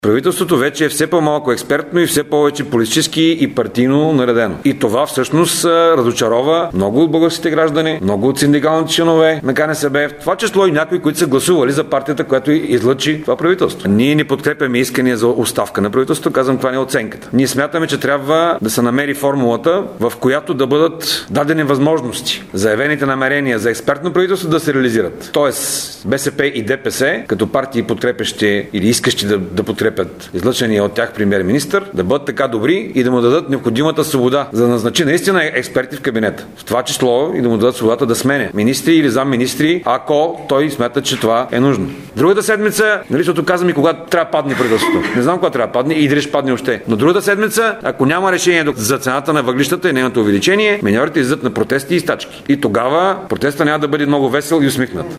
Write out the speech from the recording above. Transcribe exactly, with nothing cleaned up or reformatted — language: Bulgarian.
Правителството вече е все по-малко експертно и все повече политически и партийно наредено. И това всъщност разочарова много от българските граждани, много от синдикалните членове на КНСБ, в това число и някои, които са гласували за партията, която излъчи това правителство. Ние не подкрепяме искания за оставка на правителството, казвам, това не е оценката. Ние смятаме, че трябва да се намери формулата, в която да бъдат дадени възможности заявените намерения за експертно правителство да се реализират. Тоест БСП и ДПС, като партии подкрепящи или искащи да, да подкрепят излъчения от тях премиер-министър, да бъдат така добри и да му дадат необходимата свобода, за да назначи наистина експерти в кабинета. В това число и да му дадат свободата да смене министри или замминистри, ако той смята, че това е нужно. Другата седмица, нали, защото казвам и когато трябва да падне правителството. Не знам кога трябва да падне и дали ще падне още. Но другата седмица, ако няма решение за цената на въглищата и нейното увеличение, миньорите излизат на протести и стачки. И тогава протестът няма да бъде много весел и усмихнат.